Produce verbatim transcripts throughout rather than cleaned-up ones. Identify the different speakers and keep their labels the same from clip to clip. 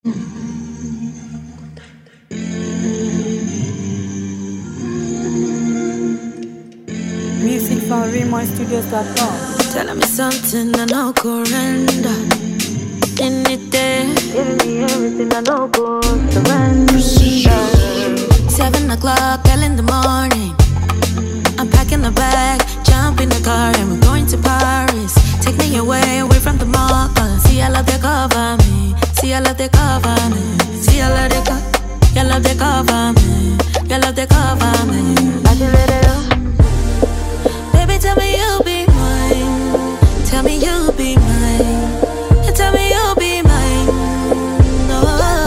Speaker 1: Music from Remo Studios dot com.
Speaker 2: Telling me something I no go render. Anything, giving me everything I no go surrender. Seven o'clock, early in the morning. I'm packing the bag, jump in the car, and we're going to Paris. Take me away, away from the mall. Uh, see, I love they cover me. See, I love they cover me. See, I love they cover. You love they cover me. You love they cover me. I can let it up. Baby, tell me you'll be mine. Tell me you'll be mine. You tell me you'll be mine. No.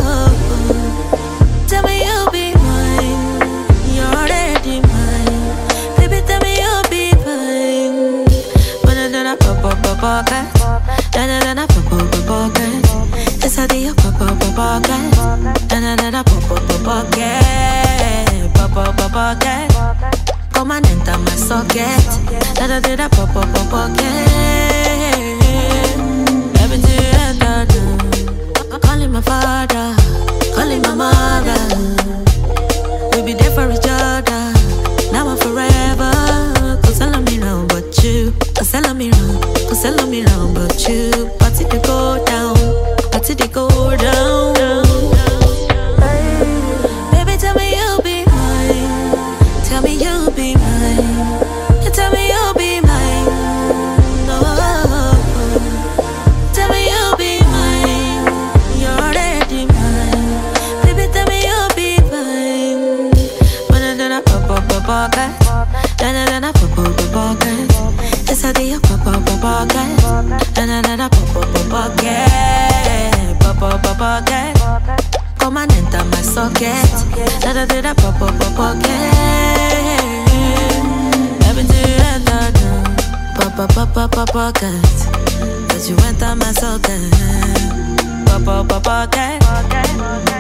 Speaker 2: Tell me you'll be mine. You're already mine. Baby, tell me you'll be mine. But then I pop up a pocket. Then I pop up a pocket. It's a deal, pop up a pocket. Then I pop up a pocket. Pop up a pocket. Come and enter my socket. Da da da da pop pop pop pocket. Everything you enter do. Calling my father, calling my mother. We be there for each other. Now and forever. Cause I love me wrong but you. Cause I love me wrong. Cause I love me wrong but you. Party they go down. Party they go down. Baby, tell me you'll be mine. Tell me you'll be mine. You tell me you'll be mine. No. Tell me you'll be mine. You're already mine. Baby, tell me you'll be mine. But then I pop up a pocket. Then then I pop up a pocket. It's a day I pop up a pocket. Then then I pop up a pocket. Pop up a pocket. Come and enter my socket. Da da da da pop up a pocket. Everything you enter do. Pop up pop up a pocket. Cause you enter my socket. Pop up a pocket.